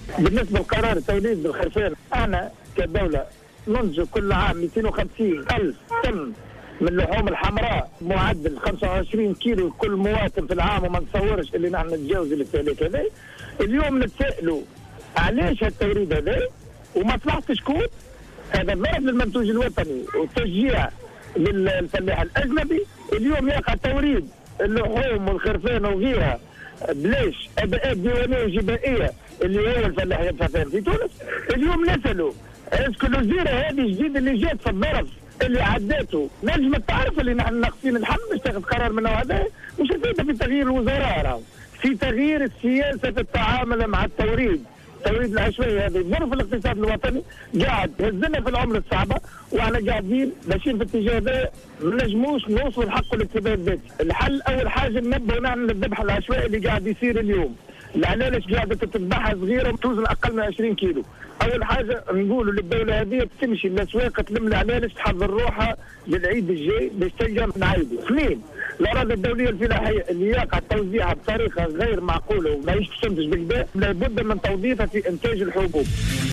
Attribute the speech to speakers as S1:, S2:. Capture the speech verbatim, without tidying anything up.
S1: بالنسبه لقرار توليد الخرفان، انا كدوله ننتج كل عام مئتين وخمسين ألف طن من اللحوم الحمراء، معدل خمسة وعشرين كيلو لكل مواطن في العام، وما نتصورش اللي نحن نتجاوز الاستهلاك هذا. اليوم نتسائلوا علاش هالتوريد هذا ومصلحة شكون؟ هذا ضرب للمنتوج الوطني وتشجيع للفلاح الاجنبي. اليوم يقع توريد اللحوم والخرفان وغيرها بلاش اداءات ديوانيه وجبائيه اللي هو الفلاح يدفع فيها في تونس. اليوم نسالوا اسكو الوزيره هذه الجديده اللي جات في الظرف اللي عداته نجم تعرف اللي نحن ناقصين الحمل باش تاخذ قرار من هذا؟ مش الفائده في تغيير الوزراء، راهو في تغيير سياسه التعامل مع التوريد. التوريد العشوائي هذا يضر في الاقتصاد الوطني، قاعد هزنا في العمله الصعبه، واحنا قاعدين ماشيين في الاتجاه هذا، ما نجموش نوصلوا لحق الاكتفاء الذاتي. الحل اول حاجه ننبهوا نحن للذبح العشوائي اللي قاعد يصير اليوم. العلالش قاعده تذبحها صغيره وتوزن اقل من عشرين كيلو. اول حاجه نقولوا للدوله هذه تمشي للاسواق تلم العلالش تحضر روحها للعيد الجاي باش تلقى نعيدوا. اثنين، الاراضي الدوليه الفلاحيه اللي يقع توزيعها بطريقه غير معقوله وما تنتج بالكدا، لابد من توظيفها في انتاج الحبوب.